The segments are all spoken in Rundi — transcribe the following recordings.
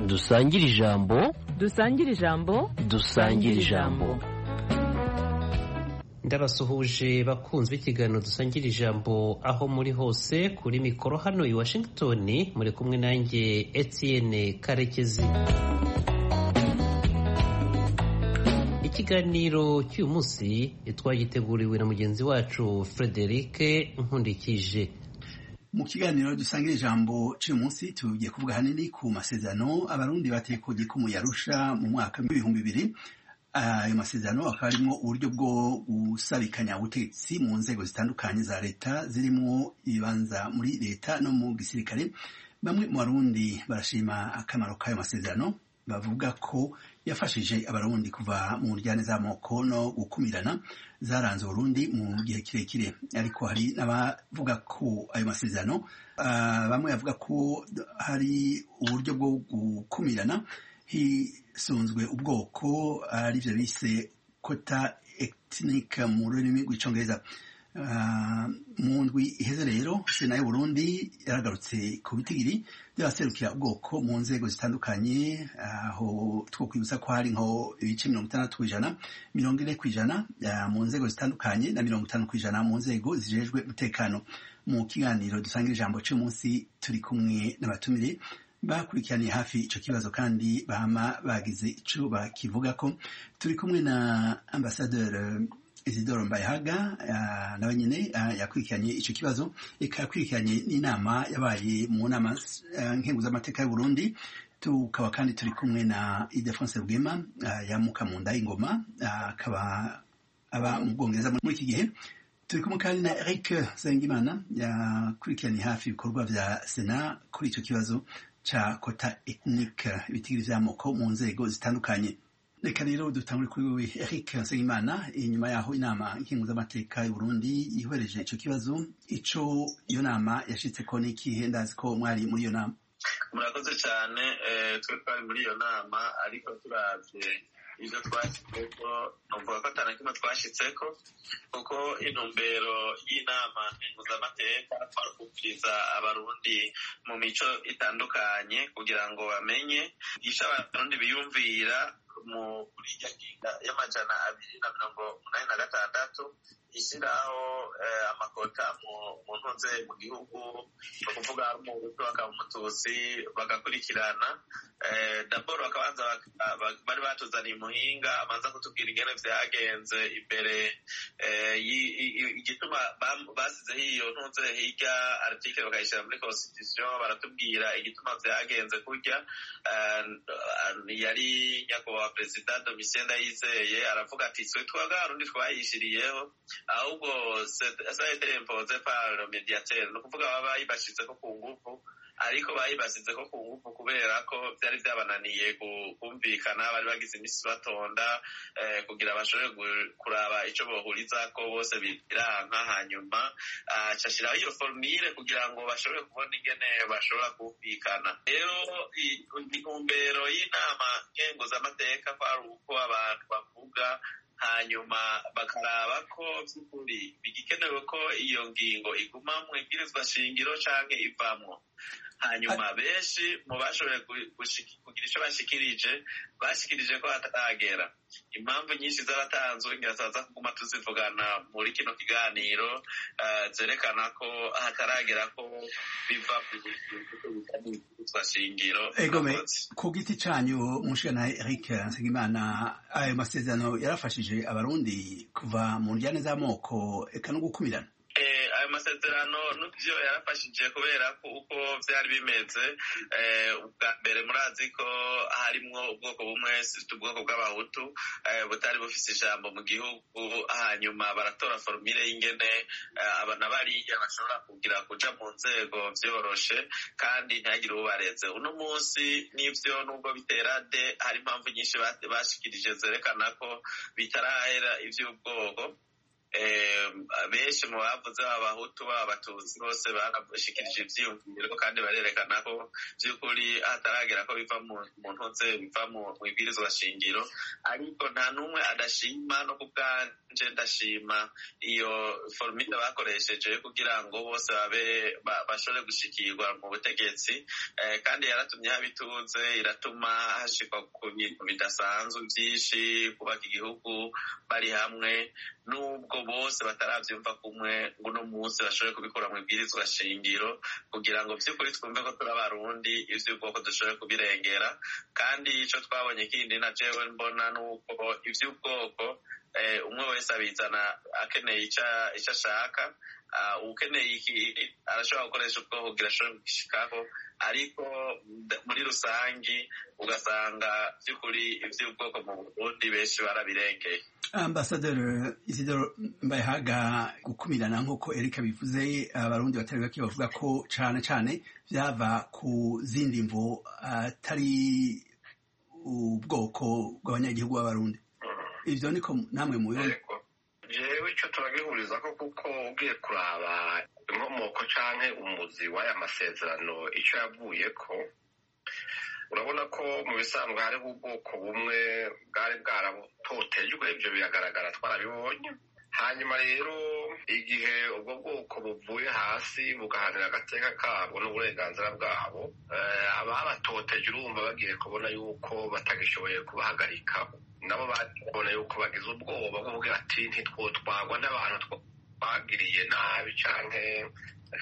dusangire ijambo. dusangire ijambo. dusangire ijambo. ndabasuhuje bakunzwe ikiganiro dusangira ijambo aho muri hose kuri mikoro hano i Washington, muri kumwe nanjye Etienne Karekezi. Ikiganiro cy'uyu munsi twagiteguriwe na mugenzi wacu Frederic Nkundikije. Mu kiganiro dusangira ijambo cy'uyu munsi tugiye kuvuga hanini ku masezerano abarundi batekoye ku Muyarusha mu mwaka w'ibihumbi bibiri. Ayo masezerano akaba arimo uburyo bwo gusabikanya ubutegetsi mu nzego zitandukanye za leta zirimo ibibanza muri leta no mu gisirikare. Bamwe mu barundi barashima akamaro k'ayo masezerano, bavuga ko yafashije abarundi kuva mu njyane z'amoko no gukumirana zaranze Burundi mu gihe kirekire. Ariko hari n'abavuga ko ayo masezerano bamwe bavuga ko hari uburyo bwo gukumirana hisunzwe ubwoko, arivyo bise quota ethnique mu rurimi rw'icongereza. Mu ndwi iheze rero Sena y'u Burundi yaragarutse ku bitigiri by'abaserukira ubwoko mu nzego zitandukanye, aho twokwibutsa ko hari nko ibice 60%, 40% mu nzego zitandukanye na 50% mu nzego zijejwe umutekano. Mu kiganiro dusangira ijambo cy'uyu munsi turi kumwe n'abatumire bakurikiraniye hafi ico kibazo kandi bama bagize ico bakivuga ko. Turi kumwe na Ambassadeur Isidore Mbayahaga nawe nyene yakurikiranye ico kibazo, yakurikiranye n'inama yabaye mu nama nkenguzamateka y'u Burundi. Tukaba kandi turi kumwe na Ildefonse Rugema yamuka mu nda y'ingoma, akaba aba mu Bwongereza muri iki gihe. Turi kumwe kandi na Eric Nsengimana yakurikiranye hafi ibikorwa vya Sena kuri ico kibazo cha quota ethnique, ibitigiri vy'amoko mu nzego zitandukanye. Reka rero dutangure kuri wewe Eric Nsengimana. Inyuma yaho inama nkenguzamateka y'u Burundi yihwereje ico kibazo, ico iyo nama yashitseko n'ikihe? Ndazi ko mwari muri iyo nama. Murakoze cyane. Twe twari muri iyo nama, ariko turavye ivyo twashitseko numva ko atana kimwe twashitseko, kuko intumbero y'inama nkenguzamateka twari kumviriza abarundi mu mico itandukanye kugira ngo bamenye ico abarundi biyumvira muri y'amajana 286 ishyiraho amakota mu ntuze mu gihugu, no kuvuga mu Hutu bakaba Umututsi bagakurikirana. Daboro bakabanza bari batuzaniye umuhinga amanza kutubwira ingene vyagenze imbere igituma basizeho iyo ntuze hirya article bakayishira muri constitution, baratubwira igituma vyagenze kurya. Yari nyakubahwa Perezida Domitien Ndayizeye aravuga ati twe twagarundi twayishiriyeho, ahubwo ça a été imposé par le médiateur, no kuvuga baba bayibashizeko ku ngufu, ariko bayibasizeko ku ngufu kubera ko byari byabananiye kumvikana. Bari bagize imisi batonda kugira bashobore kuraba ico bohuriza ko bose biranka, hanyuma cashiraho iyo formule kugira ngo bashobore kubona ingene bashobora kumvikana. Rero intumbero y'inama nkenguzamateka kwari uko abantu bavuga, hanyuma bakaraba ko by'ukuri bigikenewe ko iyo ngingo iguma mu ibwirizwa shingiro canke ivamwo. Hanyuma benshi mu bashoboye kugira ico bashikirije ko hataragera. Impamvu nyinshi z'abatanzwe ngira kuguma tuzivugana muri kino kiganiro, zerekana ko hataragera ko biva ku shingiro. Egome, ku giti canyu mushana Eric Nsengimana, ayo masezerano yarafashije abarundi kuva mu njyane z'amoko eka no gukumirana? Ayo masezerano n'ubyo yarafashije kubera ko uko vyari bimeze. Ubwa mbere murazi ko harimwo ubwoko bumwe, ubwoko bw'abahutu butari bufise ijambo mu gihugu. Hanyuma baratora formule y'ingene abana bariya bashobora kuja mu nzego vyoroshe kandi ntihagire ubareze. Uno munsi n'ivyo nubwo bitera de, hari impamvu nyinshi bashikirije zerekana ko bitarahera ivy'ubwoko. benshi mu bavuze abahutu b'abatutsi bose barashikirije ivyiyumviro kandi barerekana ko vy'ukuri hataragera ko biva mu ntuze biva mu ibwirizwa shingiro, ariko nta n'umwe adashima, no kubwanje ndashima iyo formule bakoresheje kugira ngo bose bashobore gushikirwa mu butegetsi, kandi yaratumye habituze, iratuma hashikwa ku bintu bidasanzwe vyinshi, kubaka igihugu bari hamwe, nubwo bose bataravyumva kumwe ngo uno munsi bashobore kubikura mu ibwirizwa shingiro, kugira ngo vy'ukuri twumve ko turi abarundi, ivy'ubwoko dushobore kubirengera. Kandi ico twabonye kindi na jewe mbona nuko ivy'ubwoko umwe wese abizana akeneye ico ashaka, ukeneye iki arashobora gukoresha ubwoko kugira ashobore gushikaho, ariko muri rusangi ugasanga vy'ukuri ivy'ubwoko mu Burundi benshi barabirengeye. Ambasaderi Isidore Mbayahaga, gukumirana nk'uko Erika bivuze, abarundi batari bake bavuga ko cane cane vyava ku zindi mvo atari ubwoko bw'abanyagihugu b'abarundi. Ivyo niko namwe mubibona? Jewe ico turagihuriza ko, kuko ugiye kuraba inkomoko canke umuzi w'aya masezerano ico yavuyeko, urabona ko mu bisanzwe hariho ubwoko bumwe bwari bwaratotejwe, ivyo biragaragara, twarabibonye. Hanyuma rero igihe ubwo bwoko buvuye hasi bugahanira agateka kabwo n'uburenganzira bwabo, ababatoteje urumva bagiye kubona yuko batagishoboye kubahagarika, nabo babona yuko bagize ubwoba bwo kuvuga ati ntitwotwagwa n'abantu twagiriye nabi canke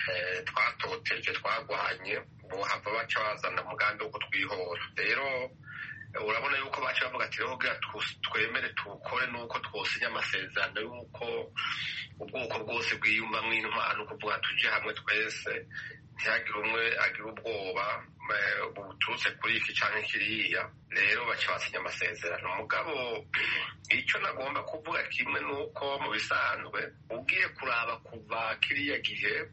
twatoteje twagwanye, bohava baca bazana umugambi wo kutwihora. Rero urabona yuko baca bavuga ati rero kugira twemere tukore nuko twosinya amasezerano yuko ubwoko bwose bwiyumvamwo intwaro, kuvuga tuje hamwe twese, ntihagire umwe agira ubwoba buturutse kuri iki canke kiriya. Rero baca basinya amasezerano. Mugabo ico nagomba kuvuga kimwe nuko mu bisanzwe ugiye kuraba kuva kiriya gihe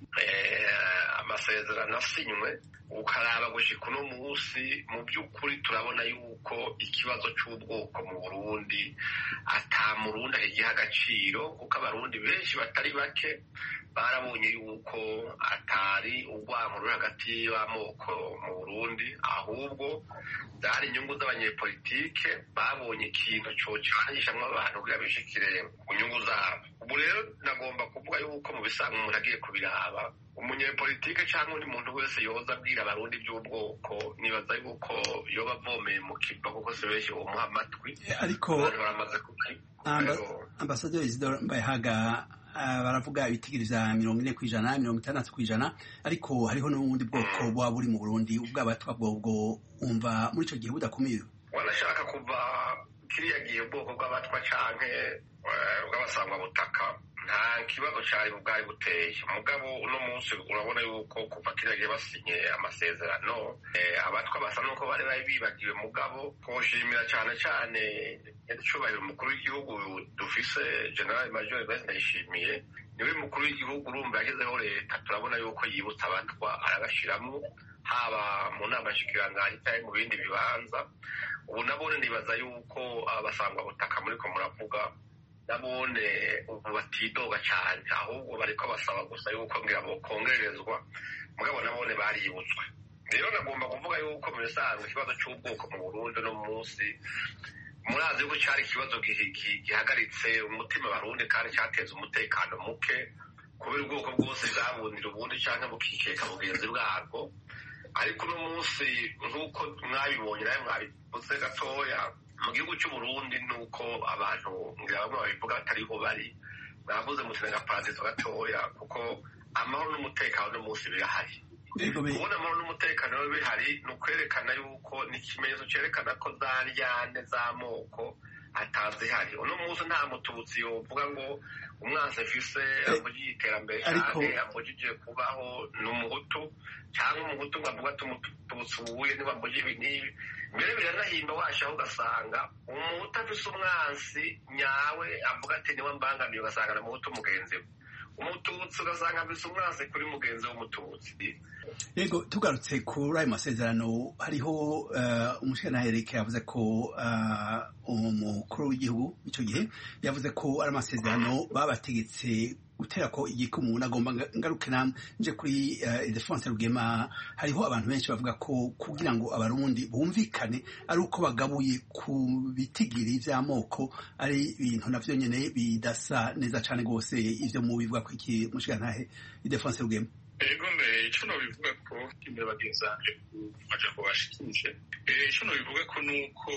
amasezerano asinywe, ukaraba gushika uno musi, mu by'ukuri turabona yuko ikibazo c'ubwoko mu Burundi ata murundi ahigiha agaciro, kuko abarundi benshi batari bake barabonye yuko atari urwango ruri hagati y'amoko mu Burundi, ahubwo zari inyungu z'abanyepolitike babonye ikintu cocanishamwo abantu kugira bishikire ku nyungu zabo. Ubu rero nagomba kuvuga yuko mu bisanzwe umuntu agiye kubiraba, umunyepolitike canke undi muntu wese yoza abwira abarundi by'ubwoko, nibaza yuko yoba avomeye mu kiva, kuko si benshi bomuha amatwi, ariko baramaze Ambasaderi Isidore Mbayahaga baravuga ibitigiriza 40%, 60%, ariko hariho n'ubundi bwoko bwa buri mu Burundi, ubw'abatwa bwo umva muri ico gihe budakumira. Wanashaka kuva kiriya gihe ubwoko bw'abatwa canke bw'abasangwa butaka nta kibazo cari bwari buteye. Mugabo uno munsi urabona yuko kuva kiriya gihe basinye amasezerano, abatwa basa nuko bari bibagiwe. Mugabo twoshimira cane cane icubahiro umukuru w'igihugu dufise, General Major Evariste Ndayishimiye, niwe mukuru w'igihugu. Urumva yagezeho leta, turabona yuko yibutsa abatwa, arabashiramwo, haba mu nama nshikiranganji canke mu bindi bibanza. Ubu nabone nibaza yuko abasangwa butaka muriko muravuga nabone ubu batidoga cane, ahubwo bariko basaba gusa yuko ngira bokongerezwa, mugabo nabone baributswe. Rero nagomba kuvuga yuko mu bisanzwe ikibazo c'ubwoko mu Burundi no munsi, murazi yuko cari ikibazo gihagaritse umutima Barundi, kandi cateza umutekano muke, kubera ubwoko bwose bwabundira ubundi canke bukikeka bugenzi bwabwo. Ariko uno munsi nk'uko mwabibonye nawe mwabivuze gatoya, mu gihugu c'Uburundi nuko abantu ngira bamwe babivuga batariho bari, mwavuze muti n'agaparadizo gatoya, kuko amahoro n'umutekano uno munsi birahari. Kubona amahoro n'umutekano bihari ni ukwerekana yuko ni ikimenyetso cerekana ko za ryane z'amoko atazihari. Uno munsi nta mututsi yovuga ngo umwansi afise avugiye iterambere cane, avugije kubaho n'umuhutu, canke umuhutu ngo avuga ati umututsi ubuye ntibambuye ibi n'ibi. Mbere biranahimba washaho ugasanga umuhutu afise umwansi nyawe avuga ati niwe mbangamiye, ugasanga na muhutu mugenzi we. umututsi ugasanga afise umwansi kuri mugenzi w'umututsi. Yego, tugarutse kuri ayo masezerano hariho umushikirantahe yavuze ko umukuru w'igihugu icyo gihe yavuze ko ari amasezerano babategetse gutera ko igikumu nagomba ngaruke nje kuri Ildefonse Rugema. Hariho abantu benshi bavuga ko kugira ngo abarundi bumvikane ari uko bagabuye ku bitigiri vy'amoko ari ibintu navyo nyene bidasa neza cane gose. Ivyo mu bivuga ko iki mushikirantahe Ildefonse Rugema? Ego mbere ico nobivuga ko imbere bagenzanje kumajambo bashikije, ico nobivuga ko nuko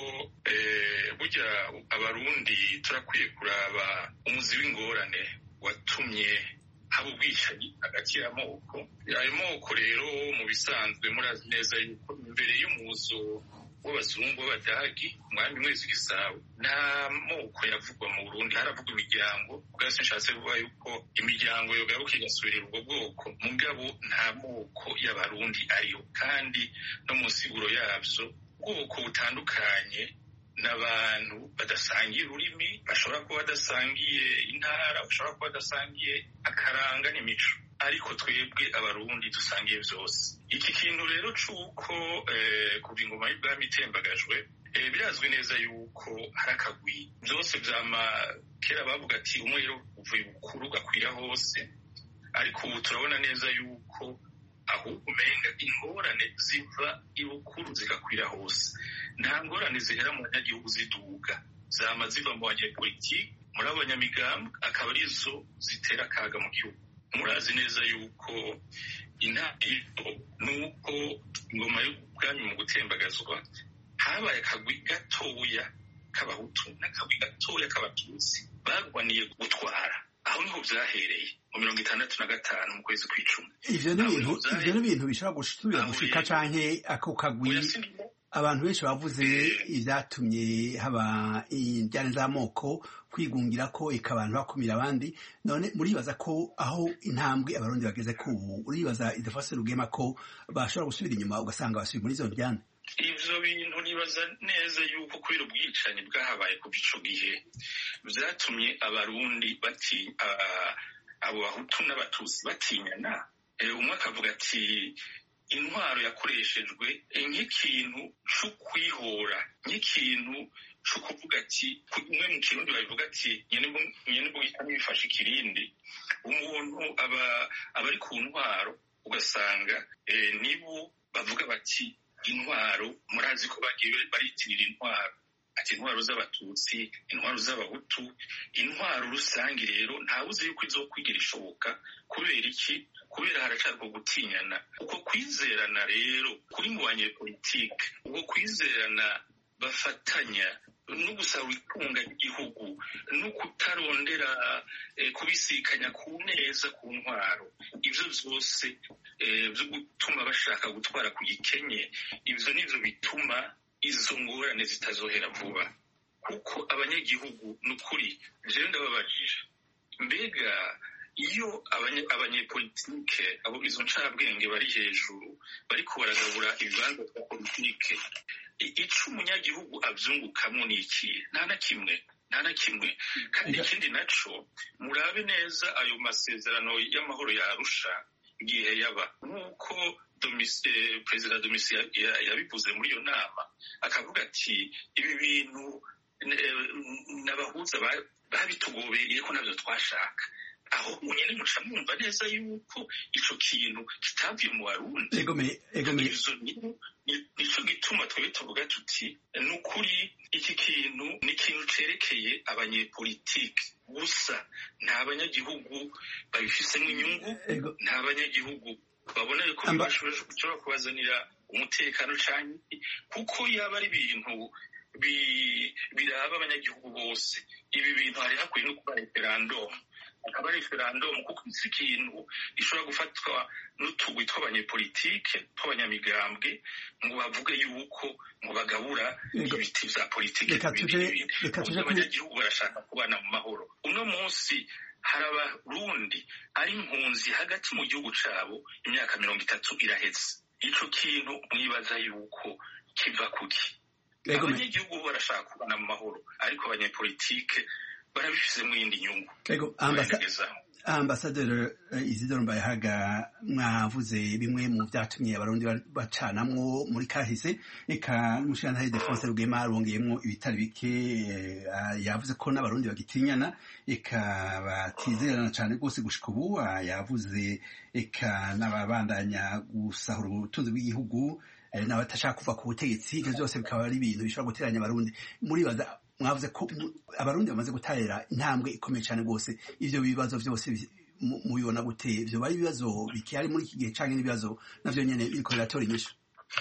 burya abarundi turakwiye kuraba umuzi w'ingorane watumye haba ubwicanyi hagati y'amoko. Ayo moko rero mu bisanzwe murazi neza yuko imbere y'umuzo w'abazungu b'abadagi umwami mwezi Gisabo nta moko yavugwa mu Burundi, haravugwa imiryango. Ubwase nshatse kuvuga yuko imiryango yogaruka igasubirira ubwo bwoko, mugabo nta moko y'abarundi ariyo, kandi no mu nsiguro yavyo ubwoko butandukanye n'abantu badasangiye ururimi, bashobora kuba badasangiye intara, bashobora kuba badasangiye akaranga n'imico, ariko twebwe abarundi dusangiye vyose. Iki kintu rero c'uko kuva ingoma y'ubwami itembagajwe, birazwi neza yuko hari akagwi. Vyose vyama kera bavuga ati umwero uvuye bukuru gakwira hose, ariko ubu turabona neza yuko ahubwo umenga ingorane ziva ibukuru zigakwira hose. Nta ngorane zihera mu banyagihugu ziduga, zama ziva mu banyepolitiki, muri abanyamigambi, akaba arizo zitera akaga mu gihugu. Murazi neza yuko intangiriro nuko ingoma y'ubwami mu gutembagazwa habaye akagwi gatoya k'abahutu n'akagwi gatoya k'abatutsi bagwaniye gutwara. Aho niho vyahereye mu 1965 mu kwezi kw'icumi. Ivyo ni ibintu bishobora gusubira gushika canke ako kagwi. Abantu benshi bavuze ivyatumye haba injyana z'amoko kwigungira ko abantu bakumira abandi. None muribaza ko aho intambwe abarundi bageze ko ubu, uribaza Ildefonse Rugema ko bashobora gusubira inyuma ugasanga basubiye muri izo njyana? Ivyo bintu nibaza neza yuko kubera ubwicanyi bwahabaye kuva ico gihe vyatumye abarundi abo bahutu n'abatutsi batinyana. Umwe akavuga ati intwaro yakoreshejwe nk'ikintu co kwihora, nk'ikintu co kuvuga ati umwe mu kirundi babivuga ati nyene mbugitamo bifashe ikirindi. Umuntu aba ari ku ntwaro ugasanga nibo bavuga bati intwaro, murazi ko bagiye baritirira intwaro, ati intwaro z'abatutsi, intwaro z'abahutu, intwaro rusange. Rero ntawuzi yuko izokwigira ishoboka. Kubera iki? Kubera haracarwa gutinyana. Uko kwizerana rero kuri mu banyepolitike, uko kwizerana bafatanya no gusaba itunga ry'igihugu no kutarondera kubisikanya ku neza ku ntwaro, ivyo vyose vyo gutuma bashaka gutwara ku gikenye, ivyo nivyo bituma izo ngorane zitazohera vuba. Kuko abanyagihugu n'ukuri jewe ndababajije, mbega iyo abanyepolitike abo izo ncabwenge bari hejuru bariko baragabura ibibanza vya politike, ico umunyagihugu avyungukamwo ni iki? Nta na kimwe. Kandi ikindi naco, murabe neza ayo masezerano y'amahoro ya Arusha igihe yaba, nk'uko Perezida Domitien yabivuze muri iyo nama, akavuga ati ibi bintu n'abahuza babitugobeye ko navyo twashaka. Aho munyene muca mwumva neza yuko ico kintu kitavuye mu Barundi. Nico gituma twebwe tuvuga tuti nukuri iki kintu ni ikintu cerekeye abanyepolitike gusa, nta banyagihugu babifisemwo inyungu, nta banyagihugu babona yuko bishobora kubazanira umutekano canke, kuko yaba ari ibintu biraba abanyagihugu bose, ibi bintu hari hakwiye no kuba referendum. Akaba referendum kuko si ikintu gishobora gufatwa n'utugwi tw'abanyepolitike tw'abanyamigambwe ngo bavuge yuko ngo bagabura ibiti vya politike. Abanyagihugu barashaka kubana mu mahoro. Uno munsi hari abarundi ari impunzi hagati mu gihugu cabo imyaka 30 iraheze. Ico kintu mwibaza yuko kiva kuki? Abanyagihugu barashaka kubana mu mahoro, ariko abanyepolitike barabifise mu yindi nyungu. Ambasaderi Isidore Mbayahaga, mwavuze bimwe mu byatumye abarundi bacanamwo muri kahise, eka n'umushikirantahe Defonse Rugema arongeyemwo ibitari bike, yavuze ko n'abarundi bagitinyana eka batizerana cane rwose gushika ubu, yavuze eka n'ababandanya gusahura ubutunzi bw'igihugu n'abatashaka kuva ku butegetsi, ivyo vyose bikaba ari ibintu bishobora guteranya abarundi. Muribaza, mwavuze ko abarundi bamaze gutera intambwe ikomeye cyane rwose, ivyo bibazo vyose mubibona gute? Ivyo bari ibibazo bikihari muri iki gihe canke n'ibibazo navyo nyene biriko biratora inyishu?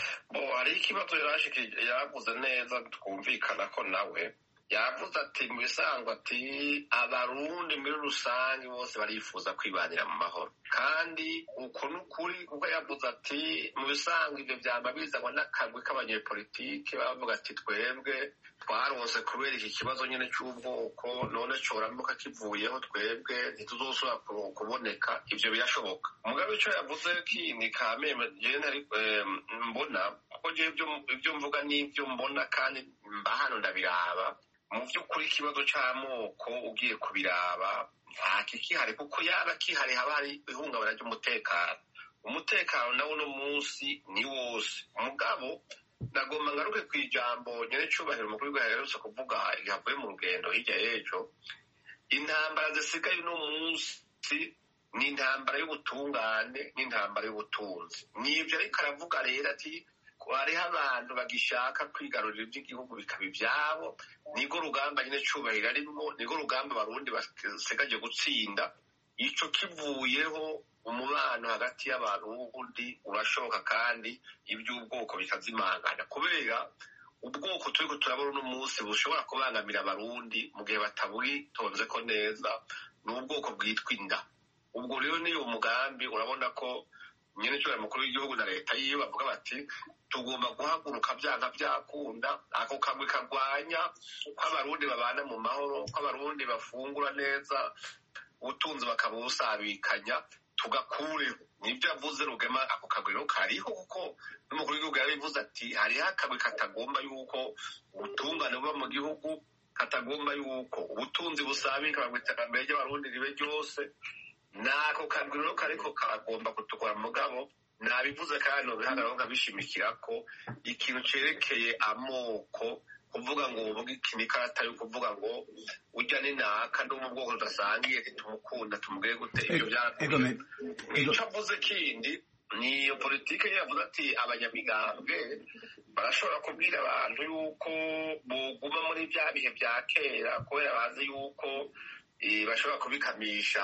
Hari ikibazo yavuze neza twumvikana ko nawe yavuze ati mu bisanzwe ati abarundi muri rusange bose barifuza kwibanira mu mahoro, kandi uko n'ukuri kuko yavuze ati mu bisanzwe ivyo vyamba bizanwa n'akagwi k'abanyepolitike bavuga ati twebwe twarose kubera iki kibazo nyene c'ubwoko, none coramuka kivuyeho twebwe ntituzosubira kuboneka. Ivyo birashoboka. Mugabe ico yavuze kindi kameme jewe ntari mbona, kuko jewe ivyo mvuga n'ivyo mbona kandi mba hano ndabiraba. Mu vy'ukuri ikibazo c'amoko ugiye kubiraba nta kikihari, kuko yaba kihari haba hari ihungabana ry'umutekano. Umutekano nawo uno munsi ni wose. Mugabo nagomba ngaruke kw'ijambo nyene cubahiro umukuru w'igihugu yaherutse kuvuga igihe avuye mu rugendo hirya y'ejo. Intambara zisigaye uno munsi ni intambara y'ubutungane n'intambara y'ubutunzi. Nivyo ariko aravuga rero ati hariho abantu bagishaka kwigarurira iby'igihugu bikaba ibyabo. Nigo rugamba nyine cubahiro arimwo, nigo rugamba abarundi basigaje gutsinda. Ico kivuyeho umubano hagati y'abarundi urashoboka, kandi iby'ubwoko bikazimangana, kubera ubwoko turiko turabona uno munsi bushobora kubangamira abarundi mu gihe batabwitonze ko neza. Ni ubwoko bwitwa inda. Ubwo rero niyo mugambi urabona ko nyene cyo mukuru w'igihugu na leta yiyo bavuga bati tugomba guhaguruka byanga byakunda, ako kamwe kagwanya ko abarundi babana mu mahoro, ko abarundi bafungura neza, ubutunzi bakabusabikanya, tugakureho. Nibyo yavuze Rugema, ako kagwiro kariho, kuko n'umukuru w'igihugu yabivuze ati hariho akagwe katagomba yuko ubutungane buba mu gihugu, katagomba yuko ubutunzi busabika mu iterambere ry'abarundi ribe ryose. Nako kagwiro kariko kagomba kutukora. Mugabo nabivuze kandi nobihagararo nkabishimikira ko ikintu cerekeye amoko, kuvuga ngo uvuga iki n'ikarata yo kuvuga ngo ujya n'inaka ndo mu bwoko tudasangiye ntitumukunda tumubwiye gute, ibyo byarakomeye. Ico avuze kindi ni iyo politike yavuze ati abanyamigambwe barashobora kubwira abantu yuko boguma muri bya bihe bya kera, kubera bazi yuko bashobora kubikamisha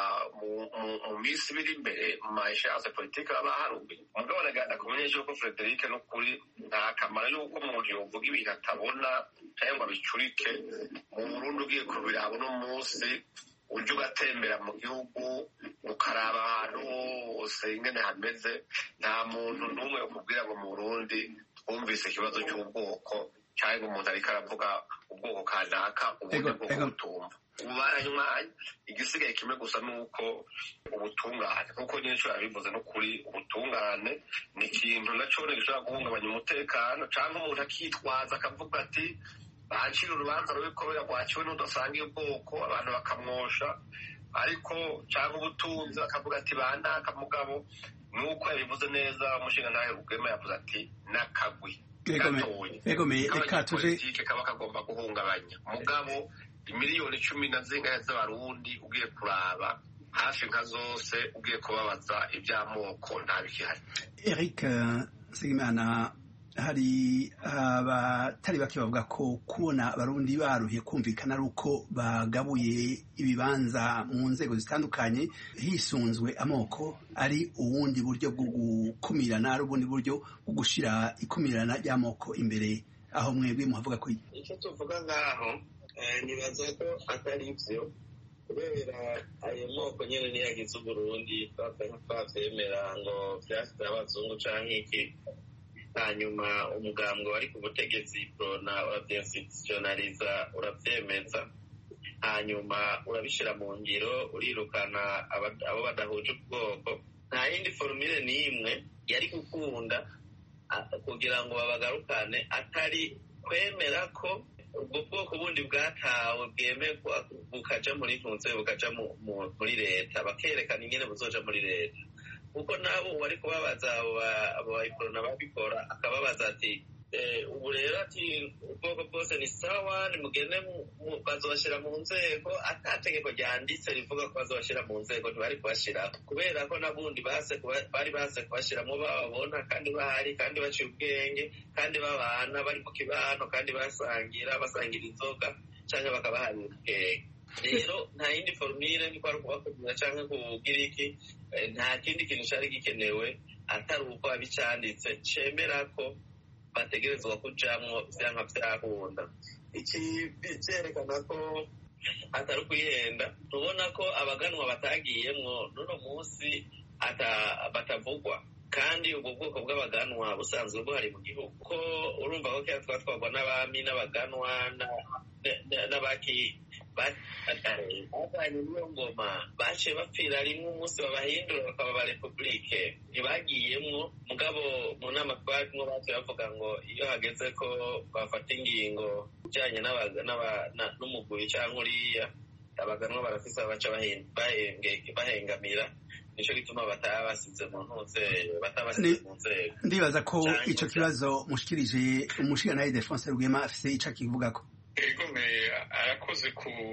mu minsi biri imbere mu mashyirahamwe politike baba harumbi. Mugabo naganda kumenyesha yuko Frederic n'ukuri nta kamaro yuko umuntu yovuga ibintu atabona cyangwa bicurike. Mu Burundi ugiye kubiraba uno munsi, uje ugatembera mu gihugu ukaraba ahantu hose ingene hameze, nta muntu n'umwe ukubwira ngo mu Burundi twumvise ikibazo cy'ubwoko cyangwa umuntu ariko aravuga ubwoko kanaka ubundi bwo gutumva. Ubaranywaye igisigaye kimwe gusa nuko ubutungane, kuko nyine cyo yabivuze n'ukuri, ubutungane ni ikintu naco gishobora guhungabanya umutekano, cyangwa umuntu akitwaza akavuga ati bancira urubanza rubi kubera rwaciwe n'udasangiye ubwoko, abantu bakamwosha. Ariko cyangwa ubutunzi akavuga ati banaka. Mugabo nuko yabivuze neza umushingantahe Rugema yavuze ati nakagwi gatoye politike kaba kagomba guhungabanya. Mugabo imiliyoni 10 zingahe z'abarundi ugiye kuraba hafi nka zose ugiye kubabaza iby'amoko nta bikihari. Eric Nsengimana, hari abatari bake bavuga ko kubona abarundi baruhiye kumvikana ari uko bagabuye ibibanza mu nzego zitandukanye hisunzwe amoko, ari ubundi buryo bwo gukumirana, ari ubundi buryo bwo gushira ikumirana ry'amoko imbere. Aho mwebwe muhavuga ko icyo tuvuga ngaho nibaza ko atari ivyo, kubera ayo moko nyene niyo yagize Uburundi twavyemera ngo vyasize abazungu canke iki. Hanyuma umugambwe wari ku butegetsi prona uravyinstitutionaliza, uravyemeza, hanyuma urabishira mu ngiro, urirukana abo badahuje ubwoko. Nta yindi formule n'imwe yari gukunda kugira ngo babagarukane atari kwemera ko ubwo bwoko bundi bwatawe bwemerwa bukaja muri ntunze bukaja muri leta bakerekana ingene buzoja muri leta kuko nabo wari kubabaza abo bayikorona babikora akababaza ati ubu rero ati ubwoko bwose ni sawa nimugende bazobashira mu nzego atategeko ryanditse rivuga ko bazobashira mu nzego ntibari kubashira kubera ko nabundi bari base kubashiramo bababona kandi bahari kandi baciye ubwenge kandi babana bari mu kibano kandi basangira inzoga canke bakabaharira ubwenge rero nta yindi formule ni kwari kubakubwira canke kugira iki nta kindi kintu cari gikenewe atari uko abicanditse cemera ko bategerezwa kujamwo vyanka vyakunda iki vyerekana ko atari ukwihenda tubona ko abaganwa batagiyemwo n'uno munsi batavugwa kandi ubwo bwoko bw'abaganwa busanzwe buhari mu gihugu ko urumva ko kera twatwagwa n'abami n'abaganwa n'abaki bavanye n'iyo ngoma baciye bapfira rimwe umunsi babahindura bakaba ba repubulike ntibagiyemwo mugabo mu nama twarimwo baciye bavuga ngo iyo hageze ko bafata ingingo ijanye n'umugwi canke uriya abaganwa barafise abaca bahengamira nico gituma batabasize mu nzego ndibaza ko ico kibazo mushikirije umushikirantahe Ildefonse Rugema afise ico akivugako ego arakoze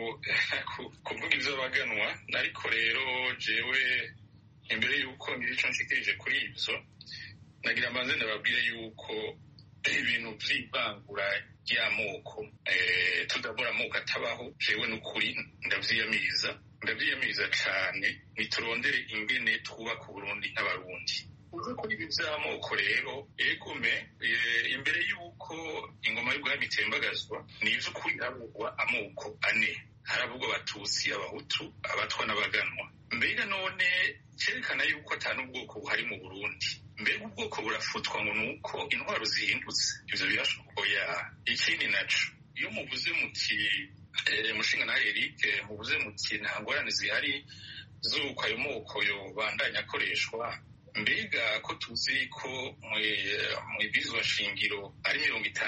kuvuga ivyo baganwa ariko rero jewe imbere yuko ngira ico nshikirije kuri ivyo nagira mbanze ndababwire yuko ibintu vy'ivangura ry'amoko tudabura amoko atabaho jewe n'ukuri ndavyiyamiriza cane niturondere ingene twubaka Uburundi nk'abarundi uzi kuri ibi vy'amoko rero egume imbere y'uko ingoma y'ubwami itembagazwa ni ivy'ukuri havugwa amoko ane haravugwa abatutsi abahutu abatwa n'abaganwa mbega none cerekana yuko ata n'ubwoko buhari mu Burundi mbega ubwoko burafutwa ngo nuko intwaro zihindutse ivyo birashoboya ikindi naco iyo muvuze muti mushingantahe Eric muvuze muti nta ngorane zihari z'uko ayo moko yobandanya akoreshwa mbega ko tuzi ko mw'ibwirizwa shingiro ari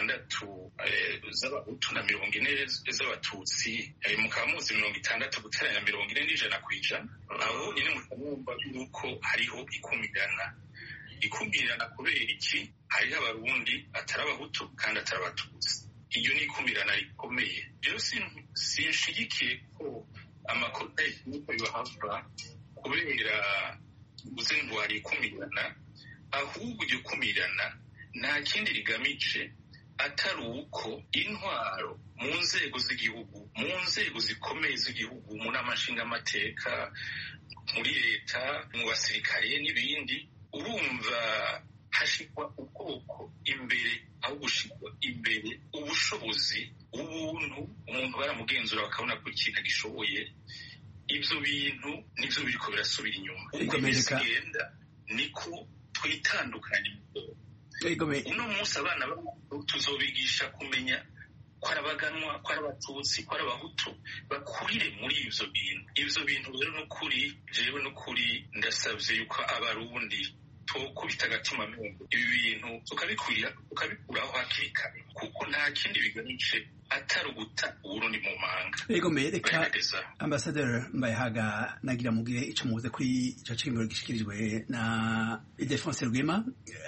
60 z'abahutu na 40 z'abatutsi mukaba muzi 60 guteranya 40 n'ijana kw'ijana aho nyine mukamwumva yuko hariho ikumirana kubera iki hariho abarundi atari abahutu kandi atari abatutsi iyo ni ikumirana rikomeye rero sinshigikiye ko amakosa y'uko yohava kubera uze ngo hari ikumirana ahubwo iryo kumirana nta kindi rigamije atari uko intwaro mu nzego z'igihugu mu nzego zikomeye z'igihugu mu nama nshingamateka muri leta mu basirikare n'ibindi urumva hashirwa ubwoko imbere aho gushirwa imbere ubushobozi ubuntu umuntu baramugenzura bakabona ko ikintu gishoboye ivyo bintu nivyo biriko birasubira inyuma uko bigenda niko twitandukanye uno munsi abana tuzobigisha kumenya ko ari abaganwa ko ari abatutsi ko ari abahutu bakurire muri ivyo bintu rero n'ukuri jewe n'ukuri ndasavye yuko abarundi twokubita agatima mungu ibi bintu tukabikuraho hakiri kare kuko nta kindi bigamije atari uguta Uburundi mu manga ego mereka ambasaderi Mbayahaga nagira mugire ico muze kuri ico cimiro gishikirijwe na Ildefonse Rugema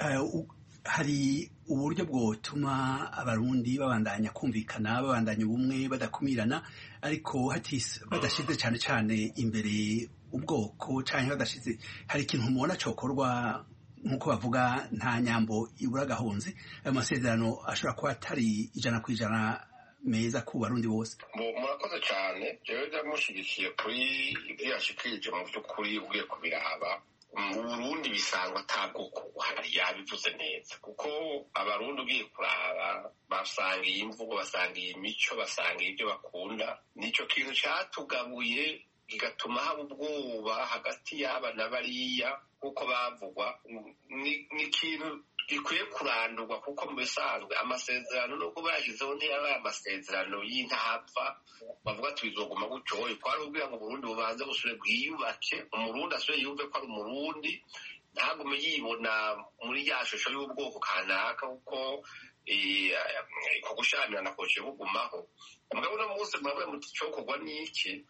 hari uburyo bwotuma abarundi babandanya kumvikana babandanya ubumwe badakumirana ariko badashize cane imbere ubwoko canke badashize hari ikintu mubona cokorwa nkuko bavuga nta nyambo ibura gahunzi ayo masezerano ashobora kuba atari 100% meza ku barundi bose murakoze cyane jewe ndamushigikiye kuri ivyo yashikirije mu vy'ukuri ugiye kubiraba mu Burundi bisangwa ata bwoko buhari yabivuze neza kuko abarundi ugiye kuraba basangiye imvugo basangiye imico basangiye ibyo bakunda nico kintu cyatugabuye kigatuma haba ubwoba hagati y'aba na bariya kuko bavugwa ni ikintu gikwiye kurandurwa kuko mu bisanzwe amasezerano nubwo bayashyizeho ntiyabaye amasezerano y'intapfa bavuga tubizoguma gutyo kwari ubwira ngo Burundi bubanze busubire bwiyubake umurundi asubire yumve ko ari umurundi ntagume yibona muri ya shusho y'ubwoko kanaka kuko ko gushamirana koje bugumaho mugabo no munsi mwabaye muti cyo kugwa niki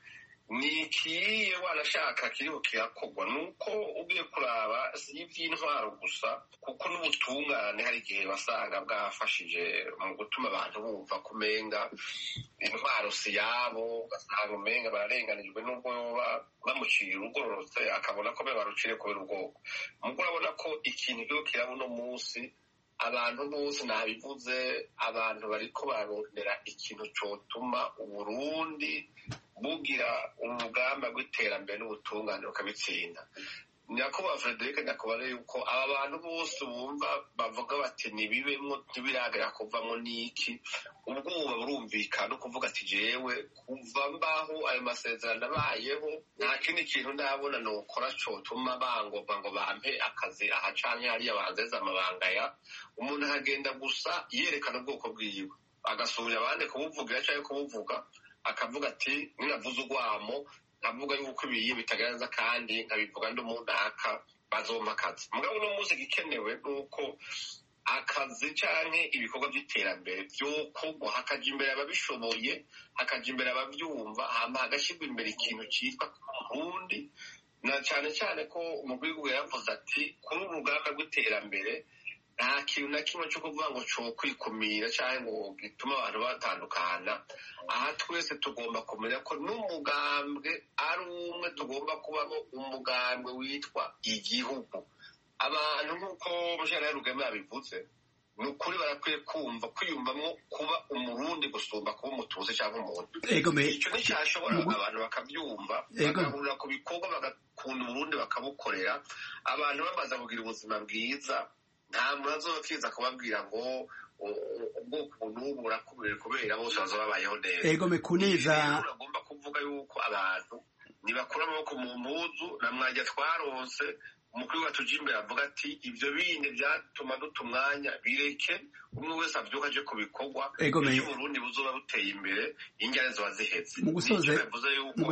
nikiye wanashaka kiriho kirakogwa nuko ugiye kuraba si iby'intwaro gusa kuko n'ubutungane hari igihe basanga bwafashije mu gutuma abantu bumva kumenga intwaro si yabo ugasanga umenga bararenganijwe n'ubwo bamuciye urugororotse akabona ko barucire kubera ubwoko mugo urabona ko ikintu cyo kiraba uno munsi abantu bose nabivuze abantu bariko barondera ikintu cotuma Uburundi bugira urugamba rw'iterambere n'ubutungane bukabitsinda nyakubahwa Frederic nakubare yuko aba bantu bose bumva bavuga bati ntibibemwo ntibiragera kuvamwo n'iki ubwoba burumvikana kuvuga ati jewe kuva mbaho ayo masezerano abayeho nta kindi kintu ndabona nokora cotuma bangomba ngo bampe akazi aha canke hariya banzeza amabanga ya umuntu akagenda gusa yerekana ubwoko bwiwe agasubiza abandi kubuvugira canke kubuvuga akavuga ati ninavuze urwamo nkavuga yuko ibiye bitaganza kandi nkabivuga ndi umuntu aka bazompa akazi mugabo uno munsi gikenewe nuko akazi canke ibikorwa by'iterambere vyokorwa hakaja imbere ababishoboye hakaja imbere abavyumva hama hagashirwa imbere ikintu citwa Burundi na cane cane ko umugwi w'igihugu yavuze ati kuri urugamba rw'iterambere nta kintu na kimwe cyo kuvuga ngo cyo kwikumira cyangwa ngo gituma abantu batandukana aha twese tugomba kumenya ko n'umugambwe ari umwe tugomba kubamo umugambwe witwa igihugu abantu nk'uko mushana y'urugamba yabivuze ni ukuri barakwiye kumva kwiyumvamo kuba umurundi gusumba kuba umutuzi cyangwa umuntu icyo nticyashobora abantu bakabyumva bagahurira ku bikorwa bagakunda Uburundi bakabukorera abantu bamaze kugira ubuzima bwiza nta muntu azokiza kubabwira ngo ubwoko n'ubu burakubera kubera bose bazoba babayeho neza egome kuneza agomba kuvuga yuko abantu nibakura amaboko mu mpuzu na mwajya twaronse umukuru watuje imbere avuga ati ibyo bindi byatuma duta umwanya bireke umwe wese avyuka aje ku bikorwa iyo Burundi buzoba buteye imbere injyane zoba zihetse mu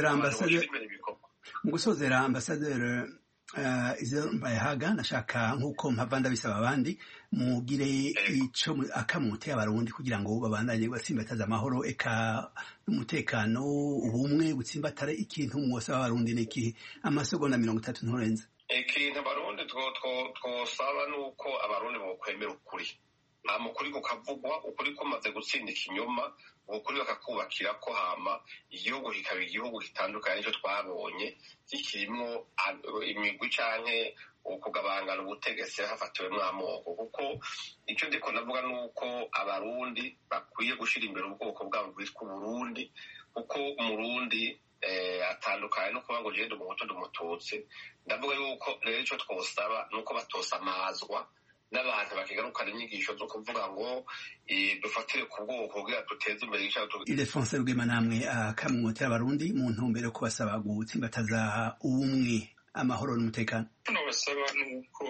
gusozera ambasaderi Izo Mbayahaga nashaka nkuko mpava ndabisaba abandi mugire ico akamute abarundi kugira ngo babandanye batsimbataza amahoro eka n'umutekano ubumwe butsimbatare ikintu mwose abarundi neki amasegonda 30 ntorenze ikintu abarundi twosaba nuko abarundi bokwemera ukuri amukuri kukavugwa ukuri kumaze gutsinda ikinyoma ukuri bakakubakira ko hama igihugu kikaba igihugu gitandukanye nicyo twabonye kikirimwo imigwi canke ukugabangana ubutegetsi hafatiwemwo amoko kuko icyo ndiko ndavuga nuko abarundi bakwiye gushira imbere ubwoko bwabo bwitwa Uburundi kuko umurundi atandukanye no kuba ngo je ndi umuhutu ndi umututsi ndavuga yuko rero icyo twosaba nuko batosamazwa n'abantu bakigarukana inyigisho zo kuvuga ngo dufatire ku bwoko kugira duteze imbere y'icyaha Ildefonse Rugema namwe akamwote abarundi mu ntumbero kubasaba gutsimbataza ubumwe amahoro n'umutekano no basaba nuko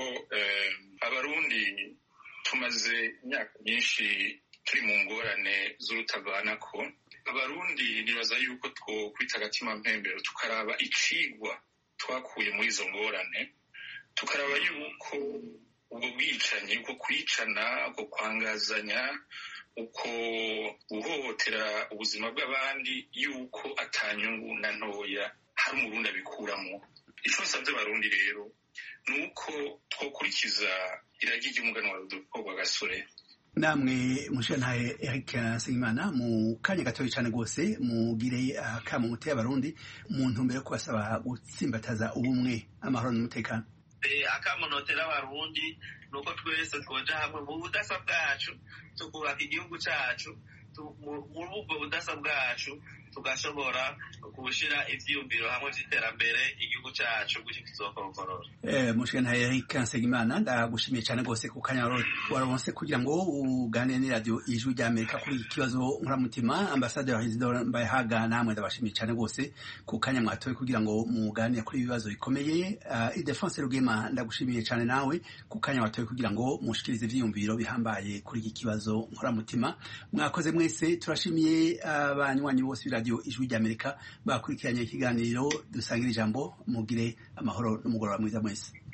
abarundi tumaze imyaka myinshi turi mu ngorane z'urutavana ko abarundi nibaza yuko two kwita agatima mpembero tukaraba icigwa twakuye muri izo ngorane tukaraba yuko ubwo bwicanyi uko kwicana uko kwangazanya uko guhohotera ubuzima bw'abandi yuko atanyungu na ntoya hari umurundi abikuramo icyo nsabye abarundi rero ni uko twokurikiza iragi ry'umuganwa Rudoviko Rwagasore namwe mushantaye Eric Nsengimana mu kanya gatoya cyane rwose mugire akamo muteye abarundi mu ntumbero yo kubasaba gutsimbataza ubumwe amahoro n'umutekano akamunotera abarundi nuko twese twoja hamwe mu budasa bwacu tukubaka igihugu cyacu muri ubwo budasa bwacu tugashobora gushira ivyiyumviro hamwe vy'iterambere igihugu cyacu gutyo kizokorora mushana Eric Nsengimana ndagushimiye cyane rwose ku kanya waronse kugira ngo uganire ni radio Ijwi ry'Amerika kuri ikibazo nkuramutima Ambassadeur Isidore Mbayahaga namwe ndabashimiye cyane rwose ku kanya mwatoye kugira ngo muganire kuri ibibazo bikomeye Ildefonse Rugema ndagushimiye cyane nawe ku kanya watoye kugira ngo mushikirize ivyiyumviro bihambaye kuri iki kibazo nkuramutima mwakoze mwese turashimiye abanywanyi bose radio Ijwi ry'Amerika bakurikiranye ikiganiro dusangira ijambo mugire amahoro n'umugoroba mwiza mwese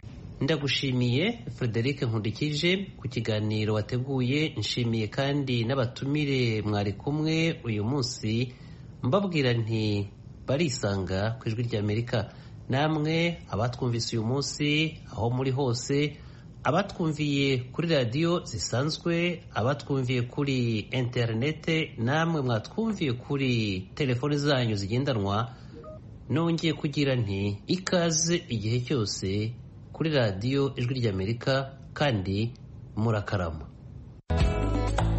ndagushimiye Frederic Nkundikije ku kiganiro wateguye, nshimiye kandi n'abatumire mwari kumwe uyu munsi, mbabwira nti barisanga ku ijwi ry'Amerika. Namwe abatwumvise uyu munsi aho muri hose, abatwumviye kuri radiyo zisanzwe, abatwumviye kuri interinete, namwe mwatwumviye kuri telefoni zanyu zigendanwa, nongeye kugira nti ikaze igihe cyose kuri radiyo ijwi ry'Amerika kandi murakarama.